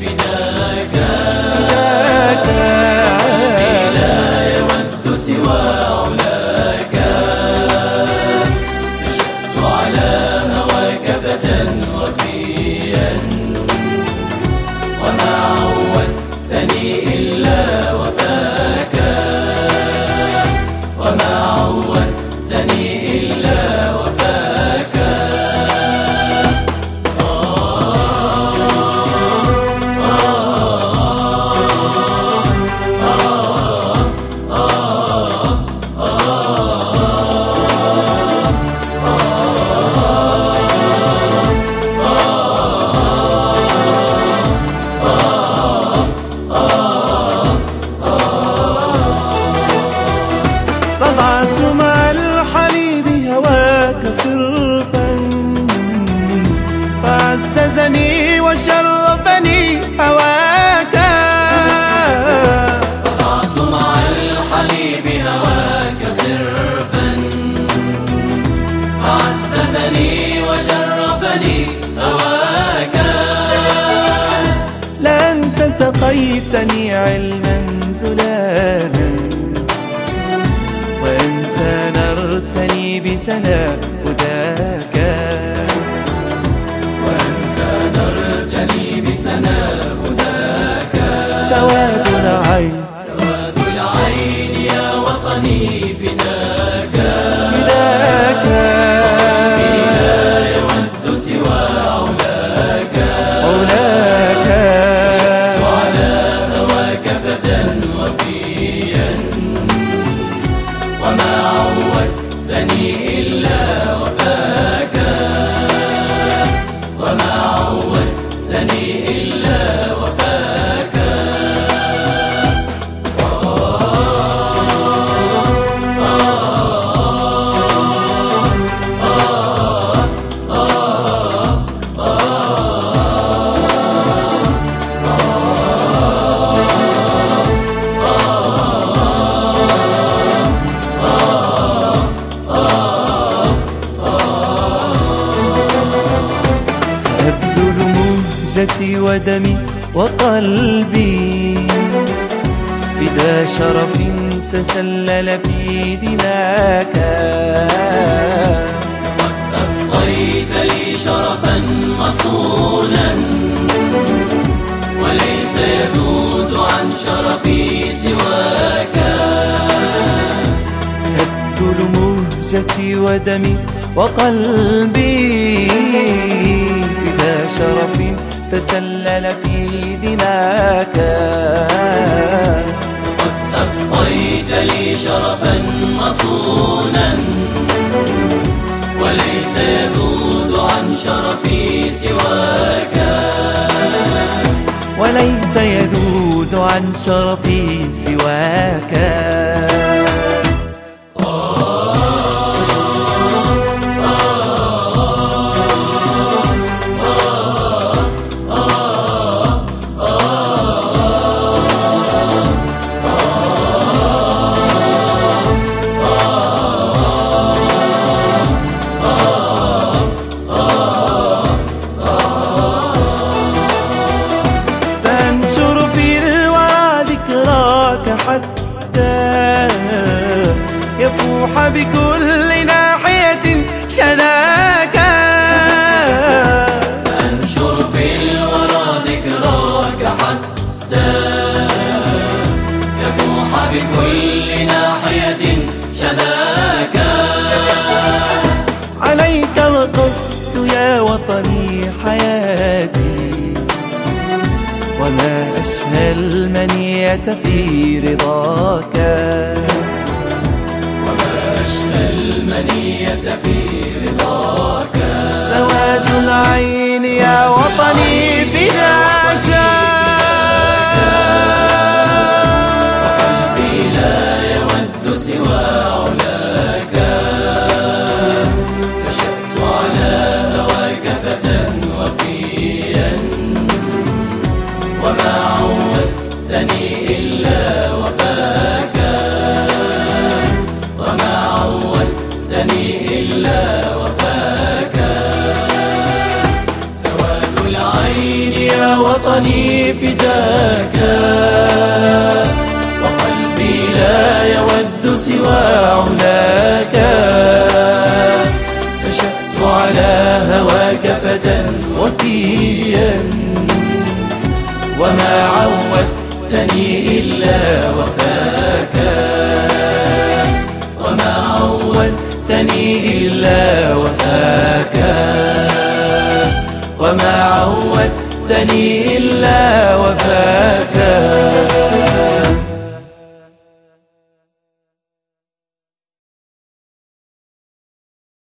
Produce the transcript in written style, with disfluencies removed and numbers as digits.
فداك قلبي لا يود سوى علاك نشأت على هواك فتى وفيا وما عودتني إلا وفاك وما عودتني إلا وفاك رضعت مع الحليب هواك صرفا فعززني وشرفني هواك رضعت مع الحليب هواك صرفا فعززني وشرفني هواك لا أنت سقيتني علما زلالا وأنت نرتني بسنا هداك وأنت نرتني بسنا هداك سواد العين سواد العين يا وطني فداك فداك قلبي لا يود سوى علاك علاك نشأت على هواك فتى وفيا وما عودتني إلا وفاك وما عودتني إلا وفاك سأبذل مهجتي ودمي وقلبي فدا شرف تسلل في دماك قد أبقيت لي شرفا مصونا وليس يذود عن شرفي سواك سأبذل مهجتي ودمي وقلبي فدا شرف تسلل في دماك قد أبقيت لي شرفا مصونا وليس يذود عن شرفي سواك وليس يذود عن شرفي سواك سأنشر في الورى ذكراك حتى يفوح بكل ناحية شذاك سأنشر في الورى ذكراك حتى يفوح بكل ناحية شذاك عليك وقفت يا وطني حياتي وما أشهى المنية في رضاك وما أشهى المنية في رضاك سواد العين يا وطني فداك قلبي لا يود سوى علاك نشأت على هواك فتى وفيا وما عودتني إلا وفاك وما عودتني إلا وفاك سواد العين يا وطني فداك، وقلبي لا يود سوى علاك. نشأت على هواك فتى وفيا، وما عودتني إلا وفاك، وما عودتني إلا وفاك، وما عودتني إلا وفاك.